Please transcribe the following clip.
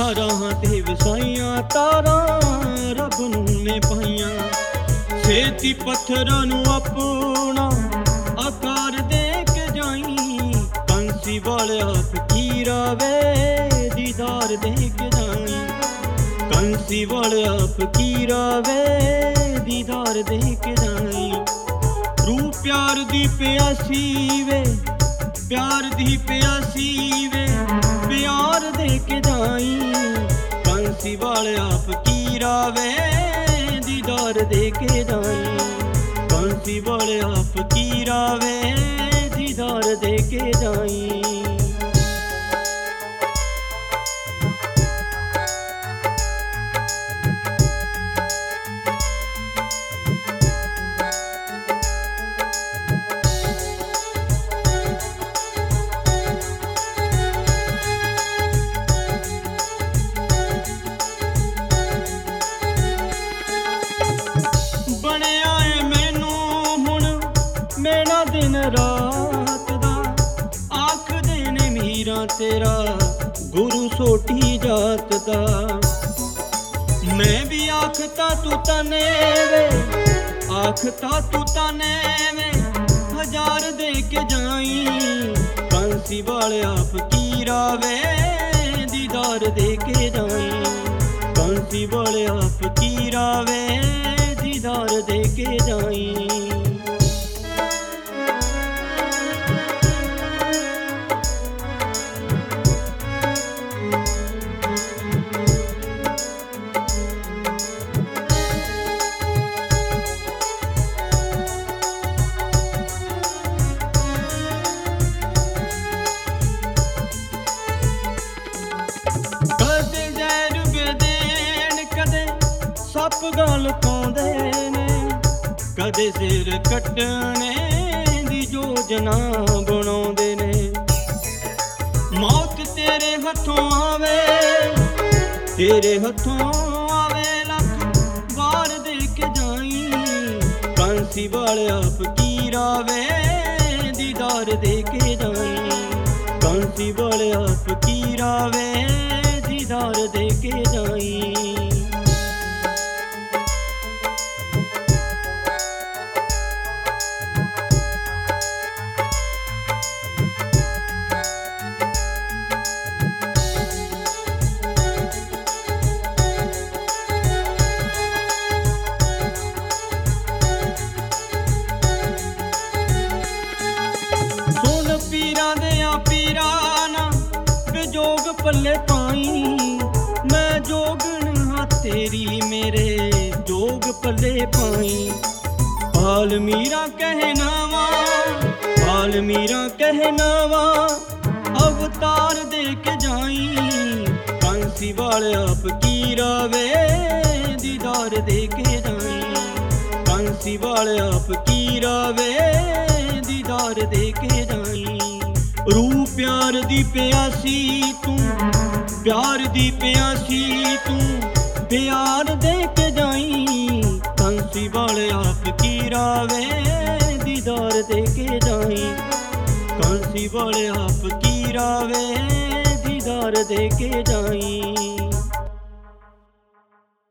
ਰਾਹਾਂ ਤੇ ਵਸਾਈਆਂ ਤਾਰਾਂ ਰੱਬ ਨੂੰ ਨੇ ਪਾਈਆਂ। ਛੇਤੀ ਪੱਥਰਾਂ ਨੂੰ ਆਪਣਾ ਆਕਾਰ ਦੇ ਕੇ ਜਾਈ, ਕੰਸੀ ਵਾਲਿਆ ਫਕੀਰਾ ਵੇ ਦੀਦਾਰ ਦੇ ਕੇ ਜਾਈ। ਕੰਸੀ ਵਾਲਿਆ ਫਕੀਰਾ ਵੇ ਦੀਦਾਰ ਦੇ ਕੇ ਜਾਈ। रूह प्यार दी प्यासी वे, प्यार दी प्यासी वे प्यार दे के जाई। कंसी वालिया फकीरा वे दीदार दे के जाई। कंसी वालिया फकीरा वे दीदार दे के जाई। मेरा दिन रात दा आखदे ने मीरा तेरा गुरु सोटी जात दा। मैं भी आखता तू तने वे, आखता तू तने वे हजार दे के जाई। कंसी वालिया फकीरा वे दीदार दे के जाई। कंसी वालिया फकीरा वे दीदार दे के जाई। ਸੱਪ ਗਲ ਪਾਉਂਦੇ ਨੇ, ਕਦੇ ਸਿਰ ਕੱਟਣੇ ਦੀ ਯੋਜਨਾ ਬਣਾਉਂਦੇ ਨੇ। ਮੌਤ ਤੇਰੇ ਹੱਥੋਂ ਆਵੇ, ਤੇਰੇ ਹੱਥੋਂ ਆਵੇ ਲੱਖ ਵਾਰ ਦੇ ਕੇ ਜਾਈ। ਕੰਸੀ ਵਾਲਿਆ ਫਕੀਰਾ ਵੇ ਦੀਦਾਰ ਦੇ ਕੇ ਜਾਈ। ਕੰਸੀ ਵਾਲਿਆ ਫਕੀਰਾ ਵੇ ਦੀਦਾਰ ਦੇ ਕੇ ਜਾਈ। पीरा देया पीरा ना जोग पल्ले पाई। मैं जोगन हाँ तेरी मेरे जोग पल्ले पाई। पाल मीरा कहना वा, पाल मीरा कहना वा अवतार दे के जाई। कंसी वालिया फकीरा वे दीदार दे के जाई। कंसी वालिया फकीरा वे दीदार दे के जाई। रूह प्यार दी प्यासी तू, प्यार दी प्यासी तू प्यार दे के जाई। कंसी वालिया फकीरा वे दीदार दे के जाई। कंसी वालिया फकीरा वे दीदार दे के जाई।